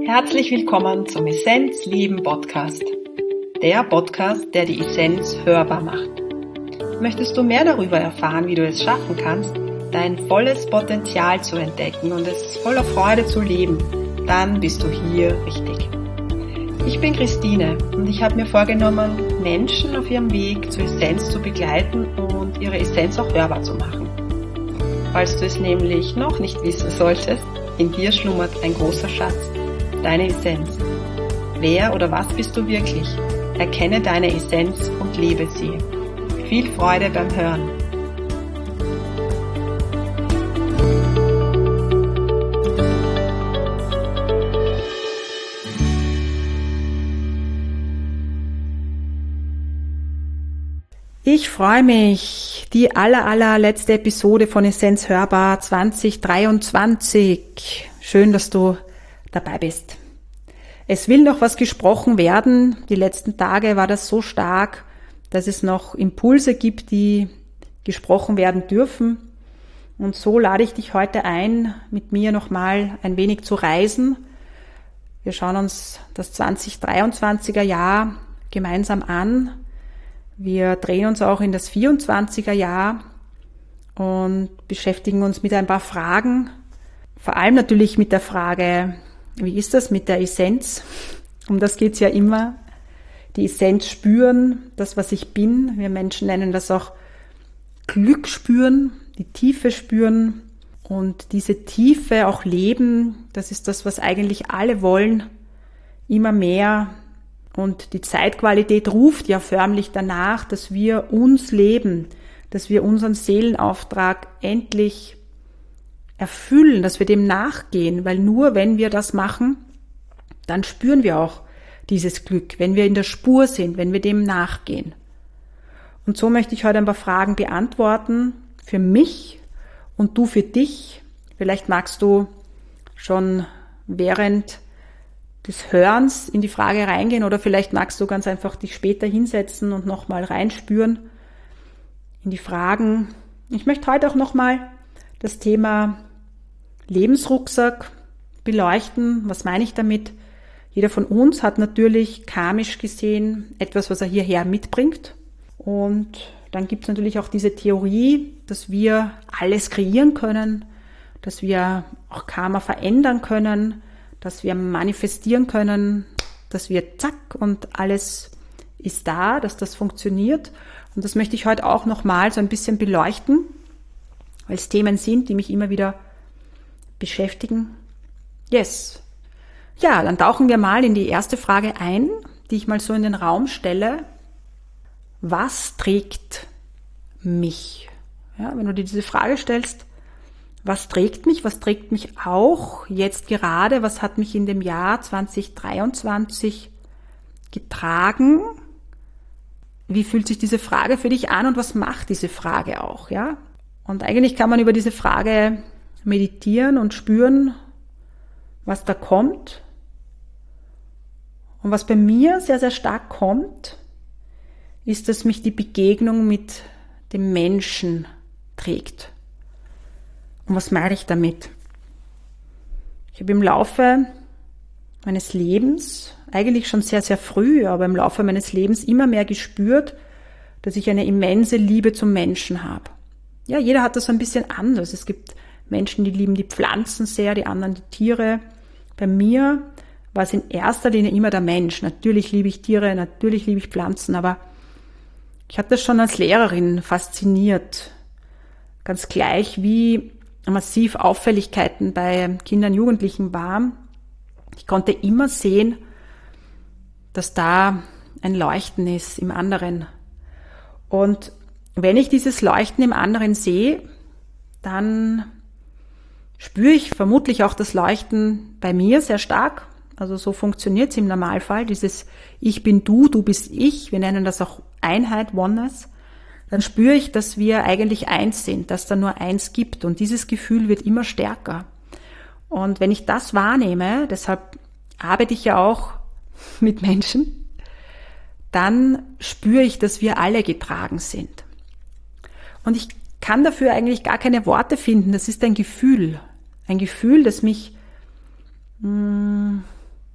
Herzlich willkommen zum Essenz Leben Podcast. Der Podcast, der die Essenz hörbar macht. Möchtest du mehr darüber erfahren, wie du es schaffen kannst, dein volles Potenzial zu entdecken und es voller Freude zu leben, dann bist du hier richtig. Ich bin Christine und ich habe mir vorgenommen, Menschen auf ihrem Weg zur Essenz zu begleiten und ihre Essenz auch hörbar zu machen. Falls du es nämlich noch nicht wissen solltest, in dir schlummert ein großer Schatz, deine Essenz. Wer oder was bist du wirklich? Erkenne deine Essenz und lebe sie. Viel Freude beim Hören. Ich freue mich, die allerletzte Episode von Essenz hörbar 2023. Schön, dass du dabei bist. Es will noch was gesprochen werden. Die letzten Tage war das so stark, dass es noch Impulse gibt, die gesprochen werden dürfen. Und so lade ich dich heute ein, mit mir nochmal ein wenig zu reisen. Wir schauen uns das 2023er Jahr gemeinsam an. Wir drehen uns auch in das 24er Jahr und beschäftigen uns mit ein paar Fragen. Vor allem natürlich mit der Frage, wie ist das mit der Essenz? Um das geht's ja immer. Die Essenz spüren, das, was ich bin. Wir Menschen nennen das auch Glück spüren, die Tiefe spüren und diese Tiefe auch leben. Das ist das, was eigentlich alle wollen, immer mehr. Und die Zeitqualität ruft ja förmlich danach, dass wir uns leben, dass wir unseren Seelenauftrag endlich erfüllen, dass wir dem nachgehen, weil nur wenn wir das machen, dann spüren wir auch dieses Glück, wenn wir in der Spur sind, wenn wir dem nachgehen. Und so möchte ich heute ein paar Fragen beantworten für mich und du für dich. Vielleicht magst du schon während des Hörens in die Frage reingehen oder vielleicht magst du ganz einfach dich später hinsetzen und nochmal reinspüren in die Fragen. Ich möchte heute auch nochmal das Thema Lebensrucksack beleuchten. Was meine ich damit? Jeder von uns hat natürlich karmisch gesehen etwas, was er hierher mitbringt. Und dann gibt es natürlich auch diese Theorie, dass wir alles kreieren können, dass wir auch Karma verändern können, dass wir manifestieren können, dass wir zack und alles ist da, dass das funktioniert. Und das möchte ich heute auch nochmal so ein bisschen beleuchten, weil es Themen sind, die mich immer wieder beschäftigen. Yes. Ja, dann tauchen wir mal in die erste Frage ein, die ich mal so in den Raum stelle. Was trägt mich? Ja, wenn du dir diese Frage stellst, was trägt mich? Was trägt mich auch jetzt gerade? Was hat mich in dem Jahr 2023 getragen? Wie fühlt sich diese Frage für dich an und was macht diese Frage auch? Ja? Und eigentlich kann man über diese Frage meditieren und spüren, was da kommt. Und was bei mir sehr, sehr stark kommt, ist, dass mich die Begegnung mit dem Menschen trägt. Und was meine ich damit? Ich habe im Laufe meines Lebens, eigentlich schon sehr, sehr früh, aber im Laufe meines Lebens immer mehr gespürt, dass ich eine immense Liebe zum Menschen habe. Ja, jeder hat das so ein bisschen anders. Es gibt Menschen, die lieben die Pflanzen sehr, die anderen die Tiere. Bei mir war es in erster Linie immer der Mensch. Natürlich liebe ich Tiere, natürlich liebe ich Pflanzen, aber ich habe das schon als Lehrerin fasziniert. Ganz gleich, wie massiv Auffälligkeiten bei Kindern, Jugendlichen waren. Ich konnte immer sehen, dass da ein Leuchten ist im anderen. Und wenn ich dieses Leuchten im anderen sehe, dann spüre ich vermutlich auch das Leuchten bei mir sehr stark. Also so funktioniert es im Normalfall. Dieses Ich bin du, du bist ich. Wir nennen das auch Einheit, Oneness. Dann spüre ich, dass wir eigentlich eins sind, dass da nur eins gibt. Und dieses Gefühl wird immer stärker. Und wenn ich das wahrnehme, deshalb arbeite ich ja auch mit Menschen, dann spüre ich, dass wir alle getragen sind. Und ich kann dafür eigentlich gar keine Worte finden. Das ist ein Gefühl, das mich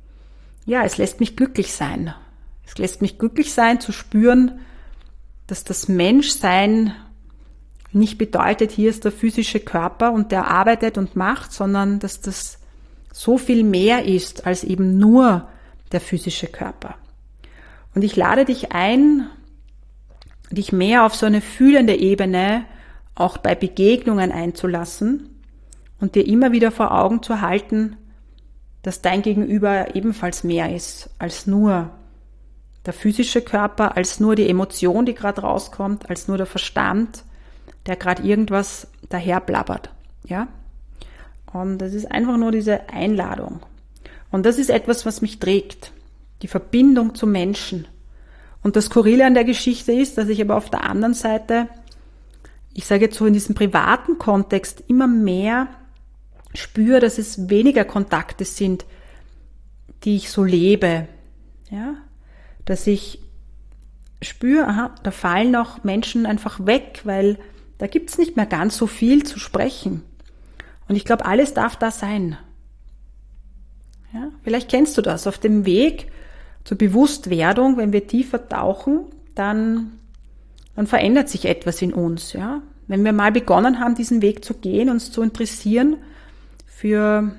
ja, es lässt mich glücklich sein. Es lässt mich glücklich sein, zu spüren, dass das Menschsein nicht bedeutet, hier ist der physische Körper und der arbeitet und macht, sondern dass das so viel mehr ist als eben nur der physische Körper. Und ich lade dich ein, dich mehr auf so eine fühlende Ebene auch bei Begegnungen einzulassen und dir immer wieder vor Augen zu halten, dass dein Gegenüber ebenfalls mehr ist als nur der physische Körper, als nur die Emotion, die gerade rauskommt, als nur der Verstand, der gerade irgendwas daherblabbert. Ja? Und das ist einfach nur diese Einladung. Und das ist etwas, was mich trägt. Die Verbindung zum Menschen. Und das Skurrile an der Geschichte ist, dass ich aber auf der anderen Seite, ich sage jetzt so in diesem privaten Kontext, immer mehr spüre, dass es weniger Kontakte sind, die ich so lebe. Ja? Dass ich spüre, aha, da fallen auch Menschen einfach weg, weil da gibt's nicht mehr ganz so viel zu sprechen. Und ich glaube, alles darf da sein. Ja? Vielleicht kennst du das. Auf dem Weg zur Bewusstwerdung, wenn wir tiefer tauchen, dann verändert sich etwas in uns. Ja? Wenn wir mal begonnen haben, diesen Weg zu gehen, uns zu interessieren für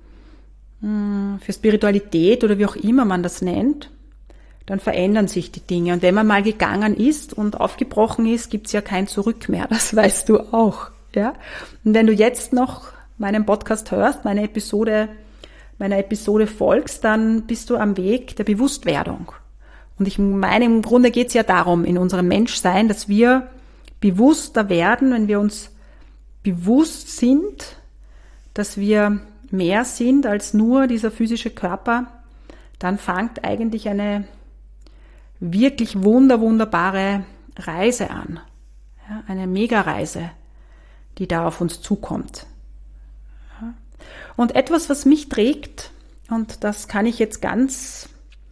Spiritualität oder wie auch immer man das nennt, dann verändern sich die Dinge. Und wenn man mal gegangen ist und aufgebrochen ist, gibt's ja kein Zurück mehr. Das weißt du auch. Ja? Und wenn du jetzt noch meinen Podcast hörst, meiner Episode folgst, dann bist du am Weg der Bewusstwerdung. Und ich meine, im Grunde geht's ja darum, in unserem Menschsein, dass wir bewusster werden, wenn wir uns bewusst sind, dass wir mehr sind als nur dieser physische Körper, dann fängt eigentlich eine wirklich wunderbare Reise an. Ja, eine Mega-Reise, die da auf uns zukommt. Ja. Und etwas, was mich trägt, und das kann ich jetzt ganz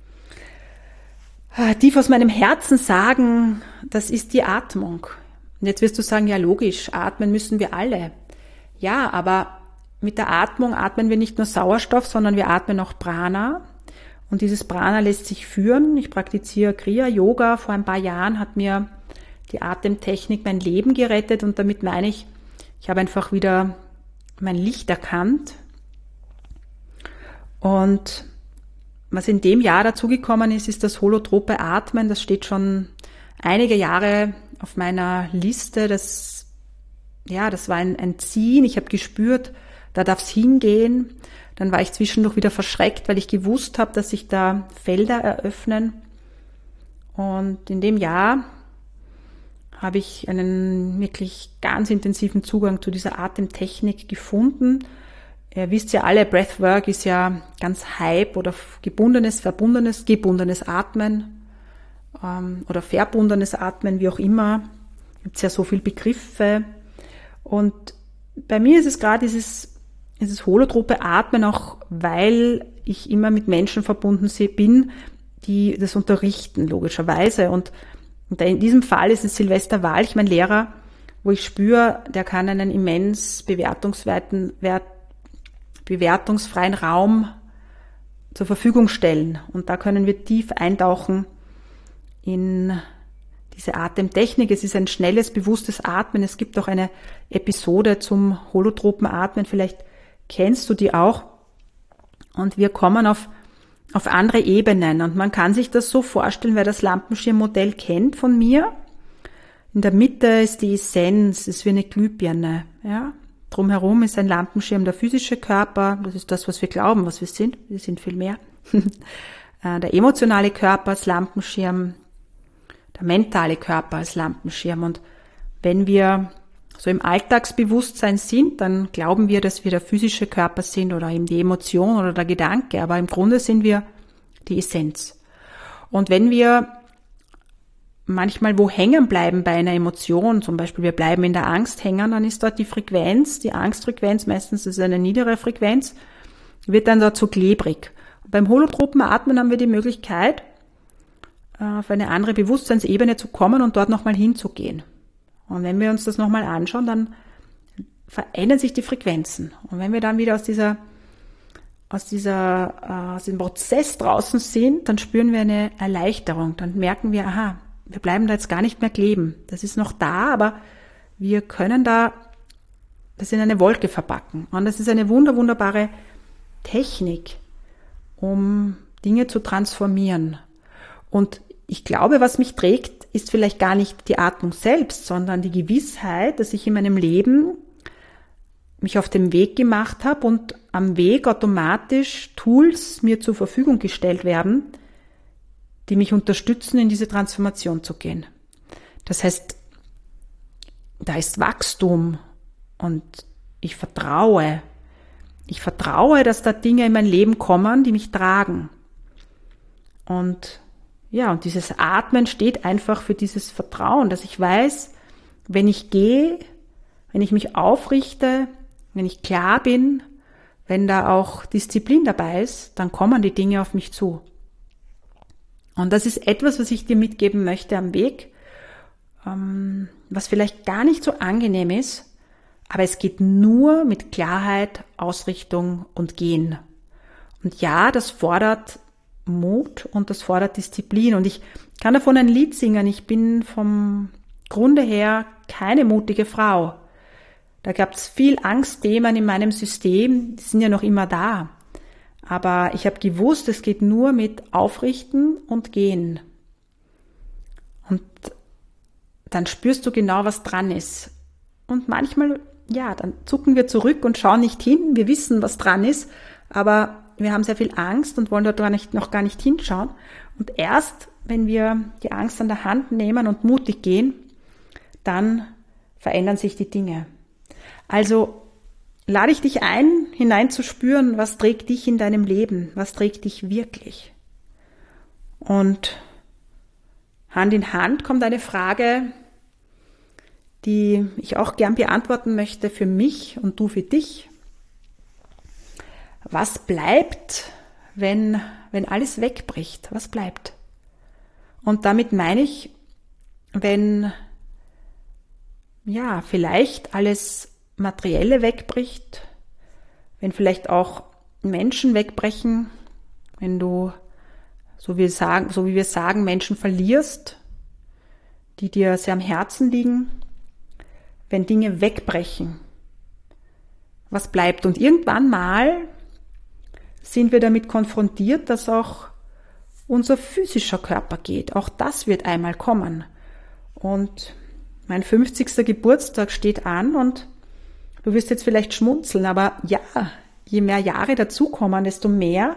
tief aus meinem Herzen sagen, das ist die Atmung. Und jetzt wirst du sagen, ja logisch, atmen müssen wir alle. Ja, aber mit der Atmung atmen wir nicht nur Sauerstoff, sondern wir atmen auch Prana. Und dieses Prana lässt sich führen. Ich praktiziere Kriya-Yoga. Vor ein paar Jahren hat mir die Atemtechnik mein Leben gerettet. Und damit meine ich, ich habe einfach wieder mein Licht erkannt. Und was in dem Jahr dazugekommen ist, ist das holotrope Atmen. Das steht schon einige Jahre auf meiner Liste. Das war ein Ziehen. Ich habe gespürt, da darf es hingehen. Dann war ich zwischendurch wieder verschreckt, weil ich gewusst habe, dass sich da Felder eröffnen. Und in dem Jahr habe ich einen wirklich ganz intensiven Zugang zu dieser Atemtechnik gefunden. Ihr wisst ja alle, Breathwork ist ja ganz Hype oder gebundenes Atmen oder verbundenes Atmen, wie auch immer. Gibt es ja so viele Begriffe. Und bei mir ist es gerade dieses holotrope Atmen, auch weil ich immer mit Menschen verbunden bin, die das unterrichten, logischerweise. Und in diesem Fall ist es Silvester Walch, mein Lehrer, wo ich spüre, der kann einen immens bewertungsfreien Raum zur Verfügung stellen. Und da können wir tief eintauchen in diese Atemtechnik. Es ist ein schnelles, bewusstes Atmen. Es gibt auch eine Episode zum holotropen Atmen. Vielleicht kennst du die auch. Und wir kommen auf andere Ebenen. Und man kann sich das so vorstellen, wer das Lampenschirmmodell kennt von mir. In der Mitte ist die Essenz, ist wie eine Glühbirne. Ja? Drumherum ist ein Lampenschirm der physische Körper. Das ist das, was wir glauben, was wir sind. Wir sind viel mehr. Der emotionale Körper als Lampenschirm. Der mentale Körper als Lampenschirm. Und wenn wir so im Alltagsbewusstsein sind, dann glauben wir, dass wir der physische Körper sind oder eben die Emotion oder der Gedanke. Aber im Grunde sind wir die Essenz. Und wenn wir manchmal wo hängen bleiben bei einer Emotion, zum Beispiel wir bleiben in der Angst hängen, dann ist dort die Frequenz, die Angstfrequenz, meistens ist es eine niedere Frequenz, wird dann dort so klebrig. Und beim holotropen Atmen haben wir die Möglichkeit, auf eine andere Bewusstseinsebene zu kommen und dort nochmal hinzugehen. Und wenn wir uns das nochmal anschauen, dann verändern sich die Frequenzen. Und wenn wir dann wieder aus aus dem Prozess draußen sind, dann spüren wir eine Erleichterung. Dann merken wir, aha, wir bleiben da jetzt gar nicht mehr kleben. Das ist noch da, aber wir können das in eine Wolke verpacken. Und das ist eine wunderbare Technik, um Dinge zu transformieren. Und ich glaube, was mich trägt, ist vielleicht gar nicht die Atmung selbst, sondern die Gewissheit, dass ich in meinem Leben mich auf den Weg gemacht habe und am Weg automatisch Tools mir zur Verfügung gestellt werden, die mich unterstützen, in diese Transformation zu gehen. Das heißt, da ist Wachstum und ich vertraue. Ich vertraue, dass da Dinge in mein Leben kommen, die mich tragen. Und dieses Atmen steht einfach für dieses Vertrauen, dass ich weiß, wenn ich gehe, wenn ich mich aufrichte, wenn ich klar bin, wenn da auch Disziplin dabei ist, dann kommen die Dinge auf mich zu. Und das ist etwas, was ich dir mitgeben möchte am Weg, was vielleicht gar nicht so angenehm ist, aber es geht nur mit Klarheit, Ausrichtung und Gehen. Und ja, das fordert Mut und das fordert Disziplin. Und ich kann davon ein Lied singen. Ich bin vom Grunde her keine mutige Frau. Da gab es viel Angstthemen in meinem System, die sind ja noch immer da. Aber ich habe gewusst, es geht nur mit Aufrichten und Gehen. Und dann spürst du genau, was dran ist. Und manchmal, dann zucken wir zurück und schauen nicht hin. Wir wissen, was dran ist, aber wir haben sehr viel Angst und wollen dort noch gar nicht hinschauen. Und erst, wenn wir die Angst an der Hand nehmen und mutig gehen, dann verändern sich die Dinge. Also lade ich dich ein, hineinzuspüren, was trägt dich in deinem Leben, was trägt dich wirklich. Und Hand in Hand kommt eine Frage, die ich auch gern beantworten möchte für mich und du für dich. Was bleibt, wenn alles wegbricht? Was bleibt? Und damit meine ich, wenn vielleicht alles Materielle wegbricht, wenn vielleicht auch Menschen wegbrechen, wenn du, so wie wir sagen, Menschen verlierst, die dir sehr am Herzen liegen, wenn Dinge wegbrechen, was bleibt? Und irgendwann mal sind wir damit konfrontiert, dass auch unser physischer Körper geht. Auch das wird einmal kommen. Und mein 50. Geburtstag steht an und du wirst jetzt vielleicht schmunzeln, aber ja, je mehr Jahre dazukommen, desto mehr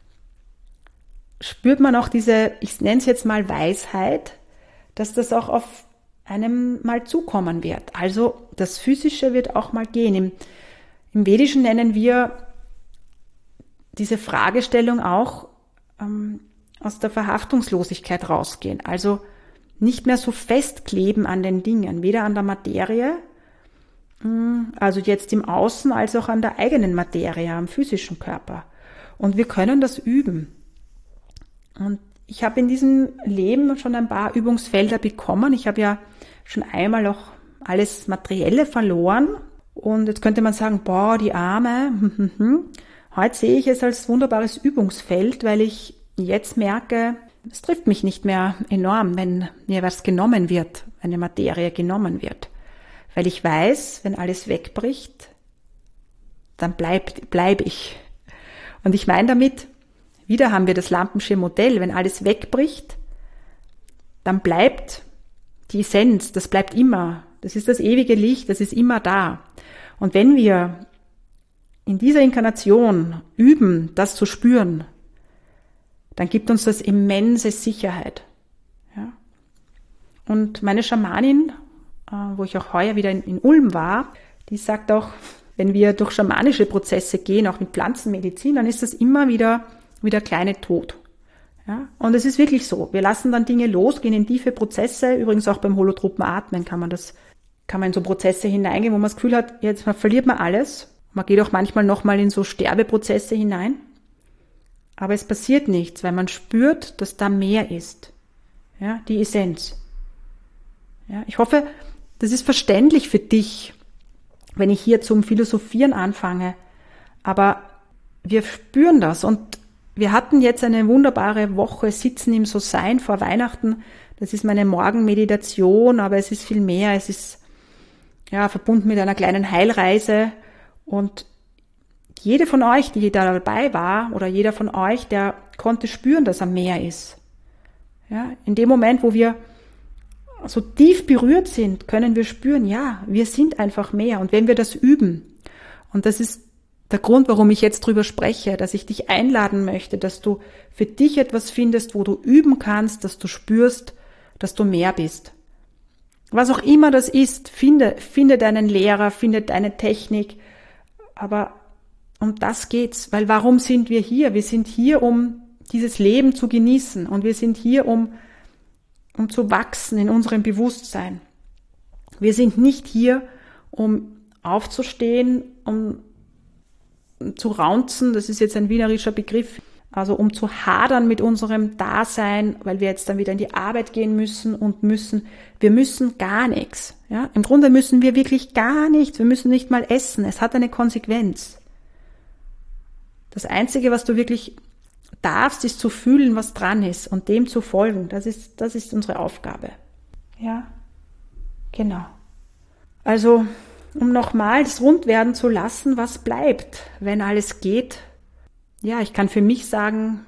spürt man auch diese, ich nenne es jetzt mal Weisheit, dass das auch auf einem mal zukommen wird. Also das Physische wird auch mal gehen. Im Vedischen nennen wir diese Fragestellung auch aus der Verhaftungslosigkeit rausgehen. Also nicht mehr so festkleben an den Dingen, weder an der Materie, also jetzt im Außen, als auch an der eigenen Materie, am physischen Körper. Und wir können das üben. Und ich habe in diesem Leben schon ein paar Übungsfelder bekommen. Ich habe ja schon einmal auch alles Materielle verloren. Und jetzt könnte man sagen, boah, die Arme. Heute sehe ich es als wunderbares Übungsfeld, weil ich jetzt merke, es trifft mich nicht mehr enorm, wenn mir was genommen wird, eine Materie genommen wird. Weil ich weiß, wenn alles wegbricht, dann bleib ich. Und ich meine damit, wieder haben wir das Lampen'sche Modell, wenn alles wegbricht, dann bleibt die Essenz, das bleibt immer. Das ist das ewige Licht, das ist immer da. Und wenn wir in dieser Inkarnation üben, das zu spüren, dann gibt uns das immense Sicherheit. Ja? Und meine Schamanin, wo ich auch heuer wieder in Ulm war, die sagt auch, wenn wir durch schamanische Prozesse gehen, auch mit Pflanzenmedizin, dann ist das immer wieder kleine Tod. Ja? Und es ist wirklich so. Wir lassen dann Dinge los, gehen in tiefe Prozesse. Übrigens auch beim holotropen Atmen kann man in so Prozesse hineingehen, wo man das Gefühl hat, jetzt verliert man alles. Man geht auch manchmal nochmal in so Sterbeprozesse hinein. Aber es passiert nichts, weil man spürt, dass da mehr ist. Ja, die Essenz. Ja, ich hoffe, das ist verständlich für dich, wenn ich hier zum Philosophieren anfange. Aber wir spüren das. Und wir hatten jetzt eine wunderbare Woche Sitzen im So-Sein vor Weihnachten. Das ist meine Morgenmeditation, aber es ist viel mehr. Es ist verbunden mit einer kleinen Heilreise. Und jede von euch, die da dabei war, oder jeder von euch, der konnte spüren, dass er mehr ist. Ja, in dem Moment, wo wir so tief berührt sind, können wir spüren, ja, wir sind einfach mehr. Und wenn wir das üben, und das ist der Grund, warum ich jetzt drüber spreche, dass ich dich einladen möchte, dass du für dich etwas findest, wo du üben kannst, dass du spürst, dass du mehr bist. Was auch immer das ist, finde deinen Lehrer, finde deine Technik, aber um das geht's, weil warum sind wir hier? Wir sind hier, um dieses Leben zu genießen, und wir sind hier, um zu wachsen in unserem Bewusstsein. Wir sind nicht hier, um aufzustehen, um zu raunzen, das ist jetzt ein wienerischer Begriff, also um zu hadern mit unserem Dasein, weil wir jetzt dann wieder in die Arbeit gehen müssen. Wir müssen gar nichts. Ja? Im Grunde müssen wir wirklich gar nichts, wir müssen nicht mal essen, es hat eine Konsequenz. Das Einzige, was du wirklich darfst, ist zu fühlen, was dran ist, und dem zu folgen. Das ist unsere Aufgabe. Ja, genau. Also, um nochmal das rund werden zu lassen, was bleibt, wenn alles geht. Ja, ich kann für mich sagen,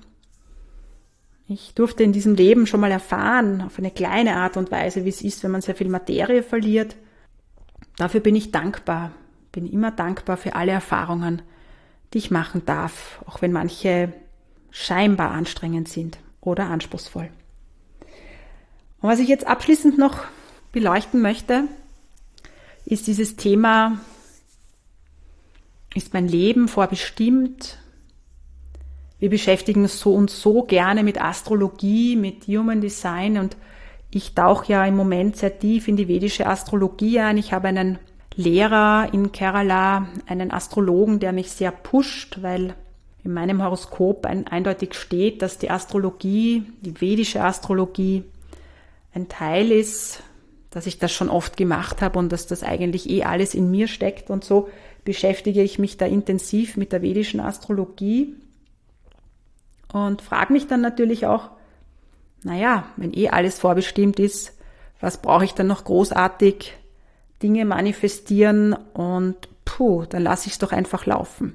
ich durfte in diesem Leben schon mal erfahren, auf eine kleine Art und Weise, wie es ist, wenn man sehr viel Materie verliert. Dafür bin ich dankbar, bin immer dankbar für alle Erfahrungen, die ich machen darf, auch wenn manche scheinbar anstrengend sind oder anspruchsvoll. Und was ich jetzt abschließend noch beleuchten möchte, ist dieses Thema, ist mein Leben vorbestimmt? Wir beschäftigen uns so gerne mit Astrologie, mit Human Design, und ich tauche ja im Moment sehr tief in die vedische Astrologie ein. Ich habe einen Lehrer in Kerala, einen Astrologen, der mich sehr pusht, weil in meinem Horoskop eindeutig steht, dass die Astrologie, die vedische Astrologie, ein Teil ist, dass ich das schon oft gemacht habe und dass das eigentlich alles in mir steckt, und so beschäftige ich mich da intensiv mit der vedischen Astrologie und frage mich dann natürlich auch, wenn alles vorbestimmt ist, was brauche ich dann noch großartig Dinge manifestieren, und dann lasse ich es doch einfach laufen.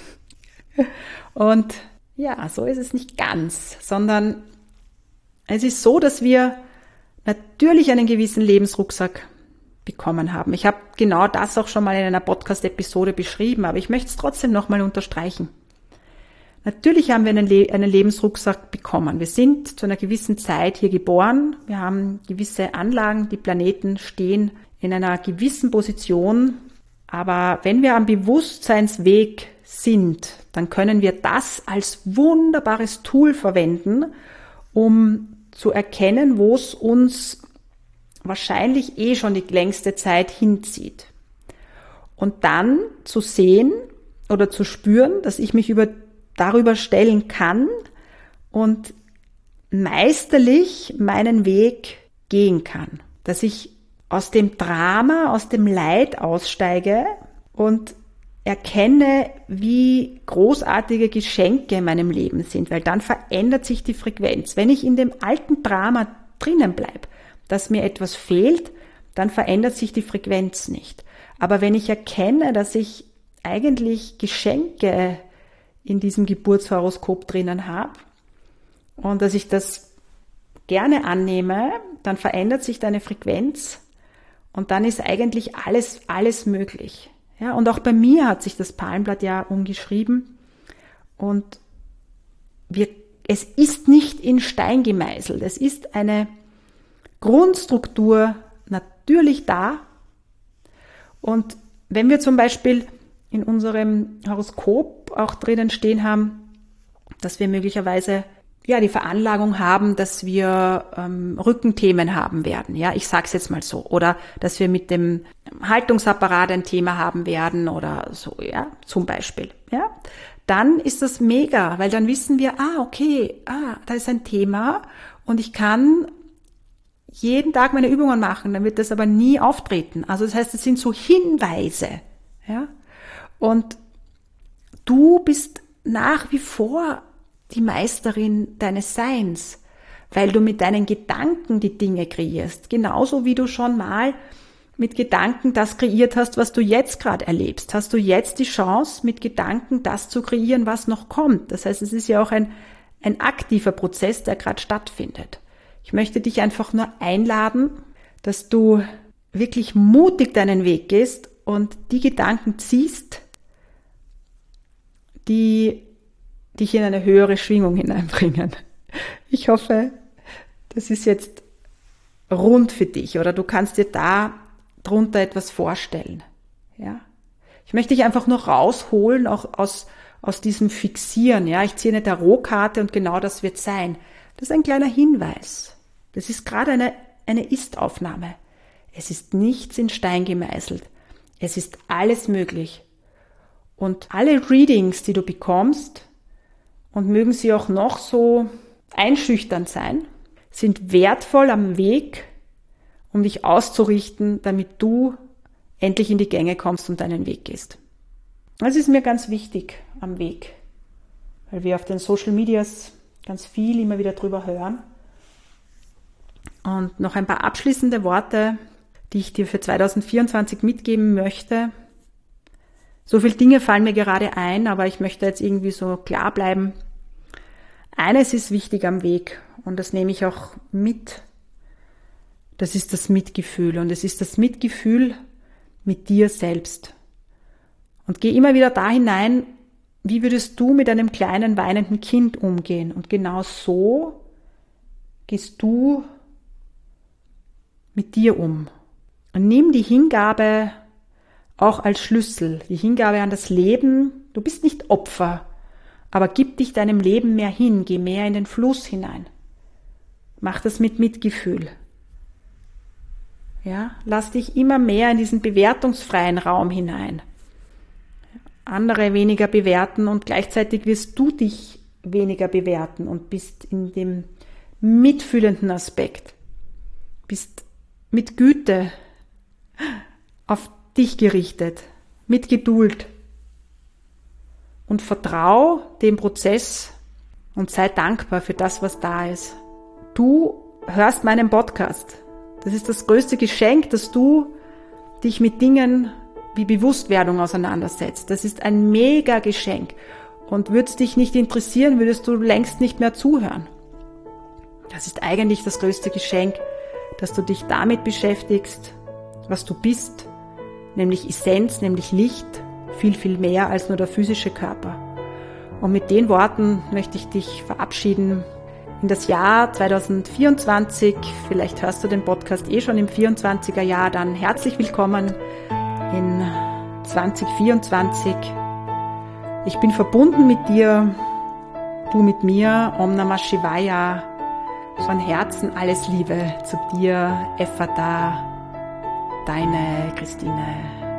Und ja, so ist es nicht ganz, sondern es ist so, dass wir natürlich einen gewissen Lebensrucksack bekommen haben. Ich habe genau das auch schon mal in einer Podcast-Episode beschrieben, aber ich möchte es trotzdem nochmal unterstreichen. Natürlich haben wir einen Lebensrucksack bekommen. Wir sind zu einer gewissen Zeit hier geboren. Wir haben gewisse Anlagen, die Planeten stehen in einer gewissen Position. Aber wenn wir am Bewusstseinsweg sind, dann können wir das als wunderbares Tool verwenden, um zu erkennen, wo es uns wahrscheinlich schon die längste Zeit hinzieht. Und dann zu sehen oder zu spüren, dass ich mich darüber stellen kann und meisterlich meinen Weg gehen kann. Dass ich aus dem Drama, aus dem Leid aussteige und erkenne, wie großartige Geschenke in meinem Leben sind, weil dann verändert sich die Frequenz. Wenn ich in dem alten Drama drinnen bleibe, dass mir etwas fehlt, dann verändert sich die Frequenz nicht. Aber wenn ich erkenne, dass ich eigentlich Geschenke in diesem Geburtshoroskop drinnen habe und dass ich das gerne annehme, dann verändert sich deine Frequenz und dann ist eigentlich alles möglich. Ja, und auch bei mir hat sich das Palmblatt ja umgeschrieben und es ist nicht in Stein gemeißelt. Es ist eine Grundstruktur natürlich da. Und wenn wir zum Beispiel in unserem Horoskop auch drinnen stehen haben, dass wir möglicherweise die Veranlagung haben, dass wir Rückenthemen haben werden. Ja, ich sag's jetzt mal so. Oder dass wir mit dem Haltungsapparat ein Thema haben werden oder so, ja, zum Beispiel. Ja, dann ist das mega, weil dann wissen wir, da ist ein Thema und ich kann jeden Tag meine Übungen machen, dann wird das aber nie auftreten. Also das heißt, es sind so Hinweise. Ja, und du bist nach wie vor die Meisterin deines Seins, weil du mit deinen Gedanken die Dinge kreierst. Genauso wie du schon mal mit Gedanken das kreiert hast, was du jetzt gerade erlebst. Hast du jetzt die Chance, mit Gedanken das zu kreieren, was noch kommt. Das heißt, es ist ja auch ein aktiver Prozess, der gerade stattfindet. Ich möchte dich einfach nur einladen, dass du wirklich mutig deinen Weg gehst und die Gedanken ziehst, die dich in eine höhere Schwingung hineinbringen. Ich hoffe, das ist jetzt rund für dich oder du kannst dir da drunter etwas vorstellen. Ja? Ich möchte dich einfach nur rausholen, auch aus diesem Fixieren. Ja? Ich ziehe eine Tarotkarte und genau das wird sein. Das ist ein kleiner Hinweis. Das ist gerade eine Ist-Aufnahme. Es ist nichts in Stein gemeißelt. Es ist alles möglich. Und alle Readings, die du bekommst, und mögen sie auch noch so einschüchternd sein, sind wertvoll am Weg, um dich auszurichten, damit du endlich in die Gänge kommst und deinen Weg gehst. Das ist mir ganz wichtig am Weg, weil wir auf den Social Medias ganz viel immer wieder drüber hören. Und noch ein paar abschließende Worte, die ich dir für 2024 mitgeben möchte. So viele Dinge fallen mir gerade ein, aber ich möchte jetzt irgendwie so klar bleiben. Eines ist wichtig am Weg und das nehme ich auch mit. Das ist das Mitgefühl und es ist das Mitgefühl mit dir selbst. Und geh immer wieder da hinein, wie würdest du mit einem kleinen weinenden Kind umgehen? Und genau so gehst du mit dir um. Und nimm die Hingabe auch als Schlüssel, die Hingabe an das Leben. Du bist nicht Opfer, aber gib dich deinem Leben mehr hin, geh mehr in den Fluss hinein. Mach das mit Mitgefühl. Ja, lass dich immer mehr in diesen bewertungsfreien Raum hinein. Andere weniger bewerten und gleichzeitig wirst du dich weniger bewerten und bist in dem mitfühlenden Aspekt. Bist mit Güte auf dich gerichtet, mit Geduld und vertrau dem Prozess und sei dankbar für das, was da ist. Du hörst meinen Podcast. Das ist das größte Geschenk, dass du dich mit Dingen wie Bewusstwerdung auseinandersetzt. Das ist ein mega Geschenk. Und würde es dich nicht interessieren, würdest du längst nicht mehr zuhören. Das ist eigentlich das größte Geschenk, dass du dich damit beschäftigst, was du bist, nämlich Essenz, nämlich Licht, viel, viel mehr als nur der physische Körper. Und mit den Worten möchte ich dich verabschieden in das Jahr 2024. Vielleicht hörst du den Podcast schon im 24er Jahr, dann herzlich willkommen in 2024. Ich bin verbunden mit dir, du mit mir. Om Namah Shivaya. Von Herzen alles Liebe zu dir, Ephata, deine Christine.